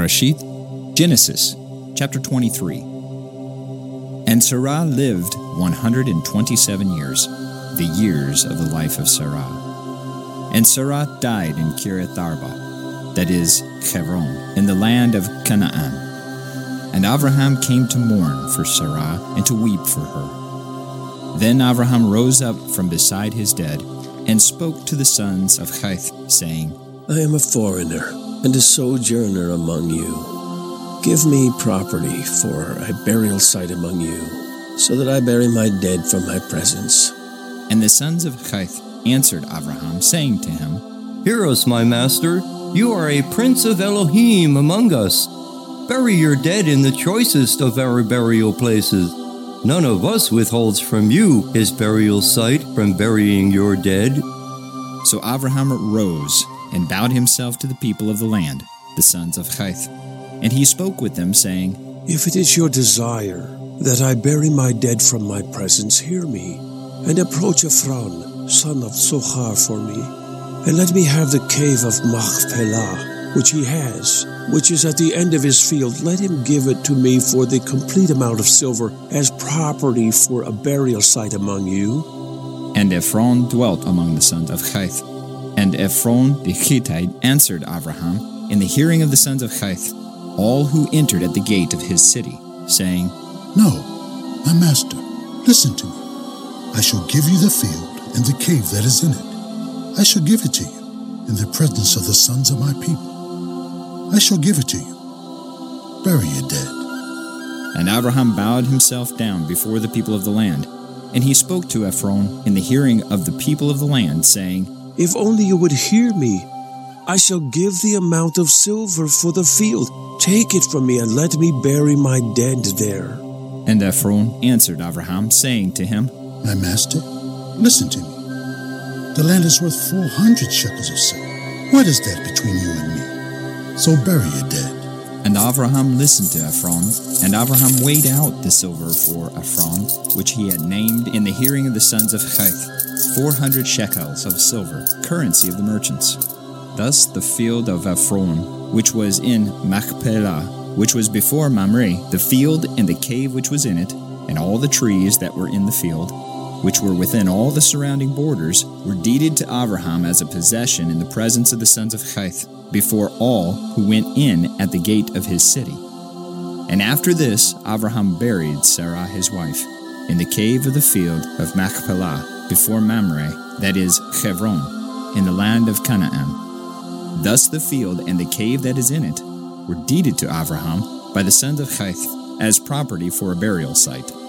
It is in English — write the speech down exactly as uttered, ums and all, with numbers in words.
Bereshit, Genesis, chapter twenty-three. And Sarah lived one hundred twenty-seven years, the years of the life of Sarah. And Sarah died in Kiriath Arba, that is, Hebron, in the land of Canaan. And Abraham came to mourn for Sarah and to weep for her. Then Abraham rose up from beside his dead and spoke to the sons of Heth, saying, I am a foreigner and a sojourner among you. Give me property for a burial site among you, so that I bury my dead from my presence. And the sons of Heth answered Abraham, saying to him, Hear us, my master. You are a prince of Elohim among us. Bury your dead in the choicest of our burial places. None of us withholds from you his burial site from burying your dead. So Abraham rose and bowed himself to the people of the land, the sons of Heth. And he spoke with them, saying, If it is your desire that I bury my dead from my presence, hear me, and approach Ephron, son of Sohar, for me, and let me have the cave of Machpelah, which he has, which is at the end of his field. Let him give it to me for the complete amount of silver, as property for a burial site among you. And Ephron dwelt among the sons of Heth. And Ephron the Hittite answered Abraham in the hearing of the sons of Heth, all who entered at the gate of his city, saying, No, my master, listen to me. I shall give you the field and the cave that is in it. I shall give it to you in the presence of the sons of my people. I shall give it to you. Bury your dead. And Abraham bowed himself down before the people of the land, and he spoke to Ephron in the hearing of the people of the land, saying, If only you would hear me, I shall give the amount of silver for the field. Take it from me, and let me bury my dead there. And Ephron answered Abraham, saying to him, My master, listen to me. The land is worth four hundred shekels of silver. What is that between you and me? So bury your dead. And Abraham listened to Ephron, and Abraham weighed out the silver for Ephron, which he had named in the hearing of the sons of Heth, four hundred shekels of silver, currency of the merchants. Thus the field of Ephron, which was in Machpelah, which was before Mamre, the field and the cave which was in it, and all the trees that were in the field, which were within all the surrounding borders, were deeded to Abraham as a possession in the presence of the sons of Heth, before all who went in at the gate of his city. And after this, Abraham buried Sarah his wife, in the cave of the field of Machpelah, before Mamre, that is, Hebron, in the land of Canaan. Thus the field and the cave that is in it were deeded to Abraham by the sons of Heth as property for a burial site.